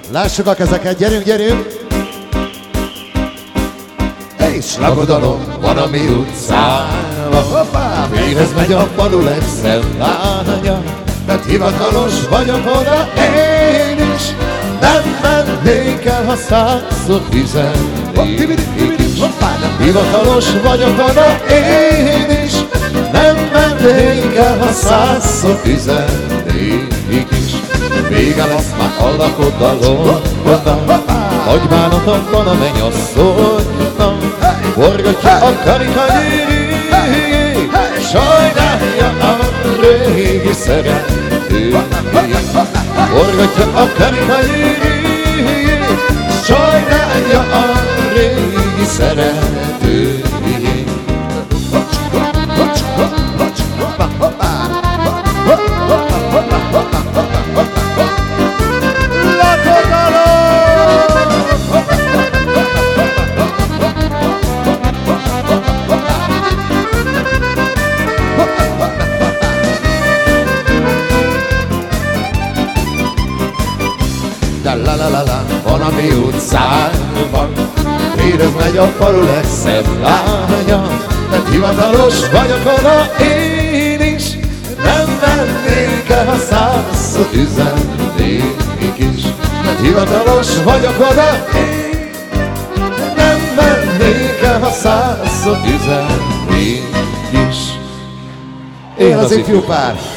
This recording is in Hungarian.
Lássuk a kezeket, gyerünk, gyerünk! És lakodalom van a mi utcában. Hoppá! Véghez megy a falu legszebb lánya, mert hivatalos vagyok oda én is. Nem mennék el, ha százszor üzennék is. Hivatalos vagyok oda én is. Nem mennék el, ha százszor üzennék is. Vége lesz már a lakodalomnak, nagy bánatom van a mennyasszonynak. Forgatja a karikagyűrűjét, sajnálja a régi szeretőjét. Forgatja a karikagyűrűjét, sajnálja a régi szeretőjét. La-la-la-la, van a mi utcában, érez megy a falu legszebb lánya, mert hivatalos vagyok oda én is. Nem mennék el, ha százszor üzennék is, mert hivatalos vagyok oda én. Nem mennék el, ha százszor üzennék is. Én az ifjú pár.